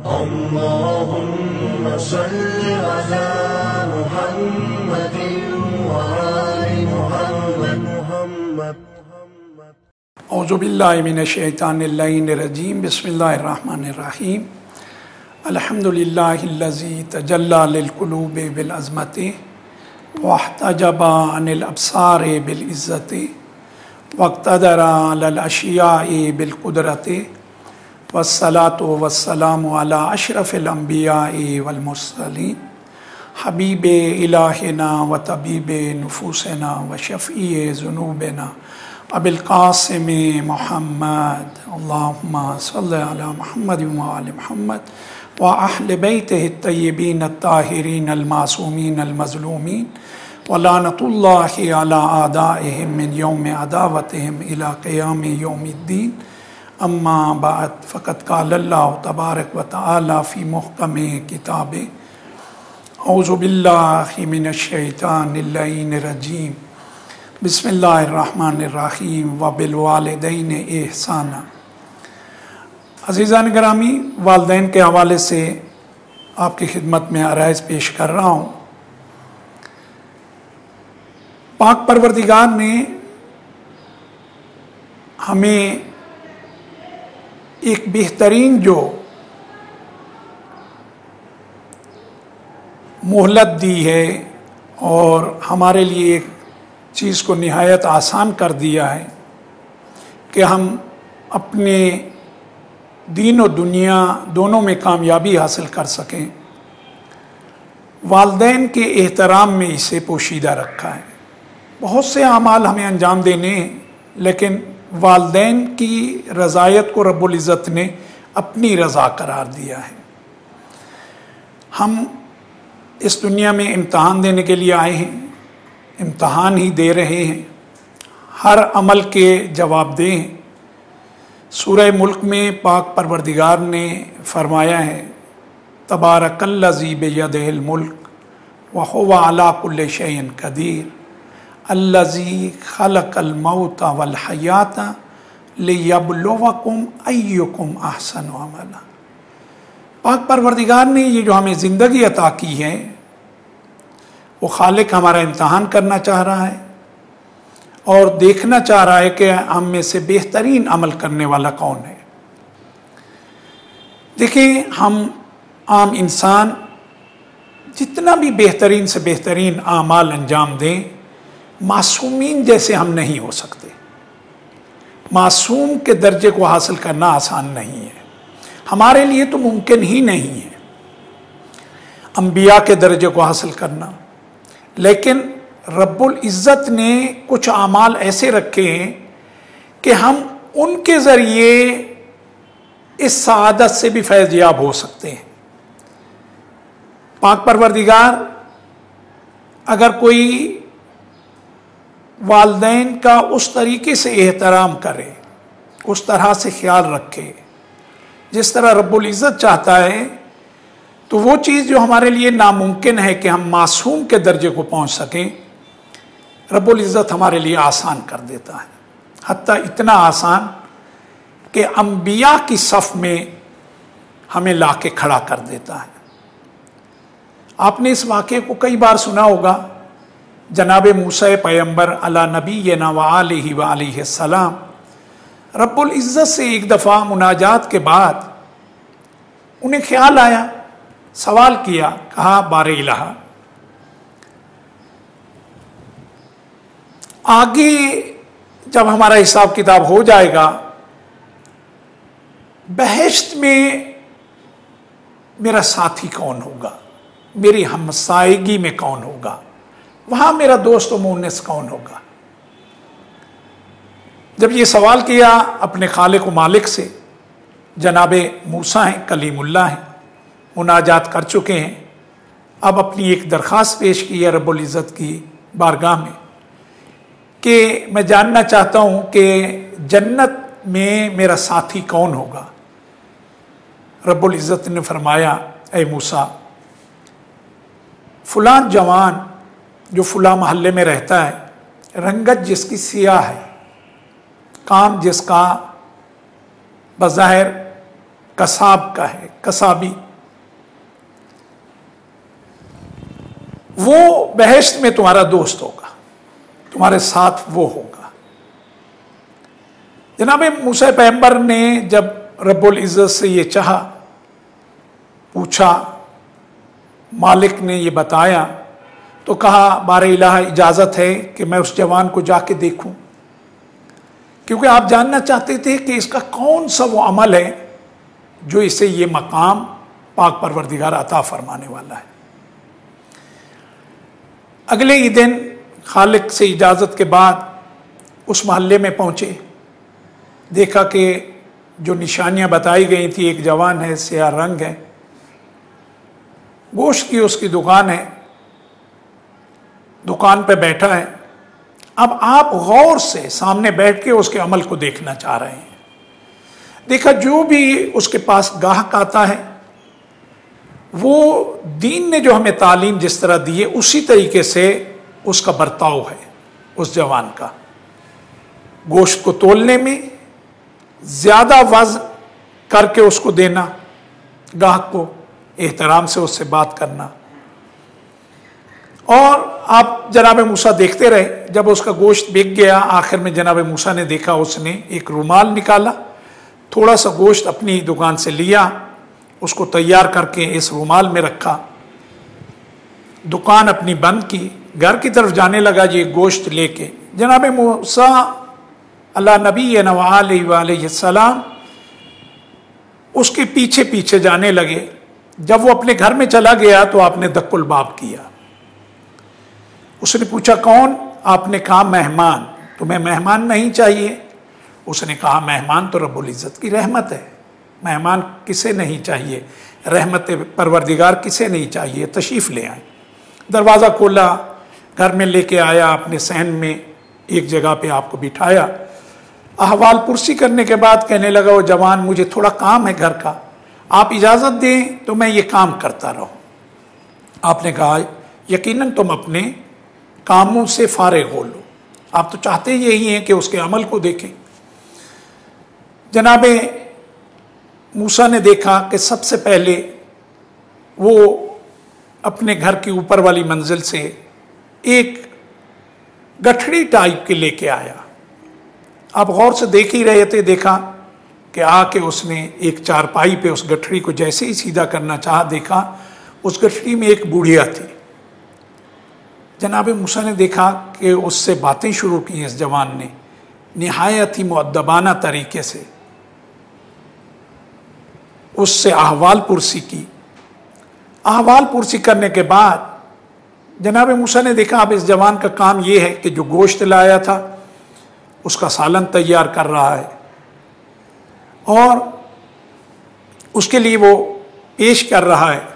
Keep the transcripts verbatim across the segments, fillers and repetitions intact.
अल्लाहुम्मा सल्लि अला मुहम्मदिन व आलि मुहम्मद। औज़ु बिल्लाहि मिनश शैतानिर रजीम। बिस्मिल्लाहिर रहमानिर रहीम। अल्हम्दुलिल्लाहिल्लज़ी तजल्ला लिल क़ुलूबि बिल अज़मति वहतजबा अनिल अब्सारि बिल इज़्ज़ति वक़्तदरा अलल अशियाइ बिल क़ुदरति वस्सलातु वस्सलामु अला अशरफिल अंबियाइ वल मुरसलीन हबीबे इलाहिना व तबीबे नुफूसिना व शफ़ीए ज़ुनूबिना अबिल क़ासिम मुहम्मद। अल्लाहुम्मा सल्लि अला मुहम्मद व आलि मुहम्मद व अहले बैतिहि अत्तय्यबीन अत्ताहिरीन अल-मासूमीन अल-मज़लूमीन व लानतुल्लाहि अला आदाइहिम मिन यौमि अदावतिहिम इला क़ियामि यौमिद्दीन। अम्मा बाद फ़क़द क़ालल्लाहु तबारक व तआला फ़ी मुहकमि किताबे औज़ु बिल्लाहि मिनश शैतानिर रजीम। बिस्मिल्लाहिर रहमानिर रहीम व बिल वालिदैन इहसाना। अज़ीज़ान गिरामी, वालिदैन के हवाले से आपकी खिदमत में अराइज़ पेश कर रहा हूँ। पाक परवरदिगार ने हमें एक बेहतरीन जो मोहलत दी है और हमारे लिए एक चीज़ को निहायत आसान कर दिया है कि हम अपने दीन और दुनिया दोनों में कामयाबी हासिल कर सकें। वालिदैन के एहतराम में इसे पोशीदा रखा है। बहुत से अमाल हमें अंजाम देने हैं, लेकिन वालिदैन की रज़ायत को रब्बुल इज़्ज़त ने अपनी रज़ा करार दिया है। हम इस दुनिया में इम्तहान देने के लिए आए हैं, इम्तहान ही दे रहे हैं, हर अमल के जवाबदेह हैं। सूरह मुल्क में पाक परवरदिगार ने फरमाया है, तबारकल्लज़ी बियदिहिल मुल्क व हुवा अला कुल्लि शैइन क़दीर अल्लज़ी खलक़ल मौता वल हयाता लियब्लुवकुम अय्युकुम अहसनु अमला। पाक परवरदिगार ने ये जो हमें ज़िंदगी अता की है, वो खालिक हमारा इम्तहान करना चाह रहा है और देखना चाह रहा है कि हम में से बेहतरीन अमल करने वाला कौन है। देखिए, हम आम इंसान जितना भी बेहतरीन से बेहतरीन आमाल अंजाम दें, मासूमीन जैसे हम नहीं हो सकते। मासूम के दर्जे को हासिल करना आसान नहीं है, हमारे लिए तो मुमकिन ही नहीं है अंबिया के दर्जे को हासिल करना। लेकिन रब्बुल इज़्ज़त ने कुछ आमाल ऐसे रखे हैं कि हम उनके ज़रिए इस सआदत से भी फैज़याब हो सकते हैं। पाक परवरदिगार अगर कोई वालिदैन का उस तरीके से एहतराम करे, उस तरह से ख्याल रखे जिस तरह रब्बुल इज़्ज़त चाहता है, तो वो चीज़ जो हमारे लिए नामुमकिन है कि हम मासूम के दर्जे को पहुंच सकें, रब्बुल इज़्ज़त हमारे लिए आसान कर देता है। हत्ता इतना आसान कि अंबिया की सफ़ में हमें लाके खड़ा कर देता है। आपने इस वाक़े को कई बार सुना होगा। जनाब मूसा पैगम्बर अला नबीना व आलिहि व अलैहि सलाम रब्बुल इज़्ज़त से एक दफ़ा मुनाजात के बाद उन्हें ख्याल आया, सवाल किया, कहा बारे इलाहा, आगे जब हमारा हिसाब किताब हो जाएगा, बहश्त में मेरा साथी कौन होगा, मेरी हमसायगी में कौन होगा, वहां मेरा दोस्त और मुन्निस कौन होगा। जब ये सवाल किया अपने खालिक व मालिक से, जनाबे मूसा हैं, कलीमुल्लाह हैं, मुनाजात कर चुके हैं, अब अपनी एक दरख्वास्त पेश की है रब्बुल इज़्ज़त की बारगाह में कि मैं जानना चाहता हूँ कि जन्नत में मेरा साथी कौन होगा। रब्बुल इज़्ज़त ने फरमाया, ए मूसा, फलां जवान जो फलां महल्ले में रहता है, रंगत जिसकी सियाह है, काम जिसका बज़ाहिर कसाब का है, कसाबी, वो बहश्त में तुम्हारा दोस्त होगा, तुम्हारे साथ वो होगा। जनाब मूसा पैगंबर ने जब रब्बुल इज़्ज़त से ये चाहा, पूछा, मालिक ने ये बताया, तो कहा बारे इलाहा इजाज़त है कि मैं उस जवान को जाके देखूं, क्योंकि आप जानना चाहते थे कि इसका कौन सा वो अमल है जो इसे ये मकाम पाक परवरदिगार अता फरमाने वाला है। अगले ही दिन खालिक से इजाज़त के बाद उस मोहल्ले में पहुंचे, देखा कि जो निशानियां बताई गई थी, एक जवान है, सियाह रंग है, गोश्त की उसकी दुकान है, दुकान पे बैठा है। अब आप गौर से सामने बैठ के उसके अमल को देखना चाह रहे हैं। देखा जो भी उसके पास गाहक आता है, वो दीन ने जो हमें तालीम जिस तरह दी है उसी तरीके से उसका बर्ताव है उस जवान का। गोश्त को तोलने में ज्यादा वज़न करके उसको देना, गाहक को एहतराम से उससे बात करना। और आप जनाब मूसा देखते रहे, जब उसका गोश्त बिक गया, आखिर में जनाब मूसा ने देखा, उसने एक रुमाल निकाला, थोड़ा सा गोश्त अपनी दुकान से लिया, उसको तैयार करके इस रुमाल में रखा, दुकान अपनी बंद की, घर की तरफ जाने लगा ये गोश्त लेके। जनाब मूसा अल्लाह नबी अलैहिस्सलाम उसके पीछे पीछे जाने लगे। जब वो अपने घर में चला गया तो आपने दक्कुल बाब किया। उसने पूछा कौन? आपने कहा मेहमान। तुम्हें मेहमान नहीं चाहिए? उसने कहा मेहमान तो रब्बुल इज़्ज़त की रहमत है, मेहमान किसे नहीं चाहिए, रहमत परवरदिगार किसे नहीं चाहिए, तशरीफ़ ले आए। दरवाज़ा खोला, घर में लेके आया, अपने सहन में एक जगह पे आपको बिठाया। अहवाल पुरसी करने के बाद कहने लगा वो जवान, मुझे थोड़ा काम है घर का, आप इजाज़त दें तो मैं ये काम करता रहूं। आपने कहा यकीनन तुम अपने कामों से फारिग हो लो, आप तो चाहते यही हैं कि उसके अमल को देखें। जनाबे मूसा ने देखा कि सबसे पहले वो अपने घर की ऊपर वाली मंजिल से एक गठड़ी टाइप के लेके आया। आप गौर से देख ही रहे थे, देखा कि आके उसने एक चारपाई पे उस गठड़ी को जैसे ही सीधा करना चाहा, देखा उस गठड़ी में एक बुढ़िया थी। जनाब मूसा ने देखा कि उससे बातें शुरू की इस जवान ने, निहायत ही मुअद्दबाना तरीके से उससे अहवाल पुरसी की। अहवाल पुरसी करने के बाद जनाब मूसा ने देखा अब इस जवान का काम यह है कि जो गोश्त लाया था उसका सालन तैयार कर रहा है और उसके लिए वो पेश कर रहा है।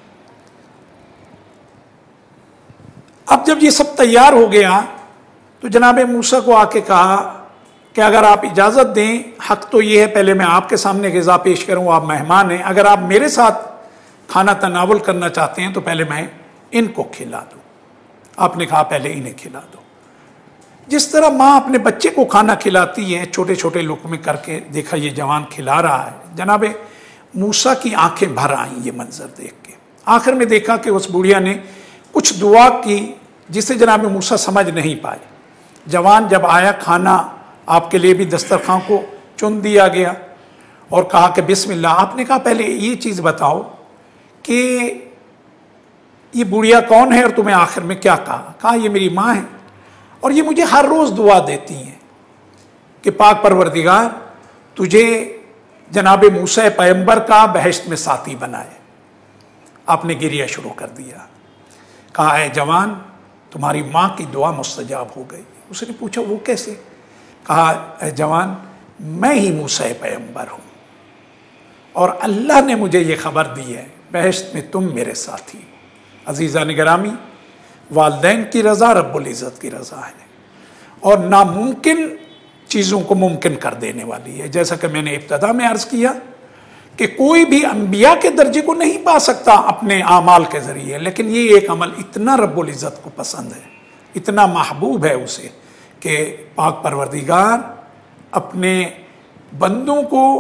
अब जब ये सब तैयार हो गया तो जनाब मूसा को आके कहा कि अगर आप इजाज़त दें, हक तो ये है पहले मैं आपके सामने ग़िज़ा पेश करूँ, आप मेहमान हैं, अगर आप मेरे साथ खाना तनावुल करना चाहते हैं तो पहले मैं इनको खिला दूँ। आपने कहा पहले इन्हें खिला दो। जिस तरह माँ अपने बच्चे को खाना खिलाती है, छोटे छोटे लुक़मे करके, देखा ये जवान खिला रहा है। जनाब मूसा की आंखें भर आईं ये मंजर देख के। आखिर में देखा कि उस बुढ़िया ने कुछ दुआ की जिसे जनाब मूसा समझ नहीं पाए। जवान जब आया, खाना आपके लिए भी दस्तरखान को चुन दिया गया और कहा कि बिस्मिल्लाह। आपने कहा पहले ये चीज़ बताओ कि ये बुढ़िया कौन है और तुम्हें आखिर में क्या कहा? कहा ये मेरी माँ है और ये मुझे हर रोज़ दुआ देती हैं कि पाक परवरदिगार तुझे जनाब मूसा पैगंबर का बहश्त में साथी बनाए। आपने गिरिया शुरू कर दिया। कहा है जवान, तुम्हारी माँ की दुआ मुस्तजाब हो गई। उसने पूछा वो कैसे? कहा है जवान, मैं ही मूसा पैगंबर हूँ और अल्लाह ने मुझे ये खबर दी है बहश्त में तुम मेरे साथी। अजीज़ा निगरामी, वालदैन की रज़ा रब्बुल इज़्ज़त की रज़ा है और नामुमकिन चीज़ों को मुमकिन कर देने वाली है। जैसा कि मैंने इब्तदा में अर्ज़ किया कि कोई भी अंबिया के दर्जे को नहीं पा सकता अपने आमाल के ज़रिए, लेकिन ये एक अमल इतना रब्बुल इज़्ज़त को पसंद है, इतना महबूब है उसे कि पाक परवरदिगार अपने बंदों को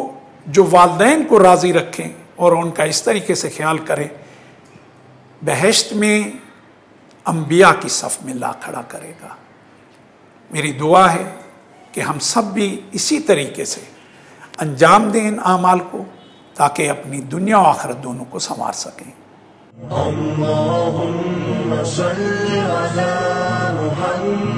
जो वालिदैन को राज़ी रखें और उनका इस तरीके से ख्याल करें, बहश्त में अंबिया की सफ़ में ला खड़ा करेगा। मेरी दुआ है कि हम सब भी इसी तरीके से अंजाम दें इन आमाल को, ताकि अपनी दुनिया और आखिरत दोनों को संवार सकें। अल्लाहुम्मा सल्लि अला मुहम्मद।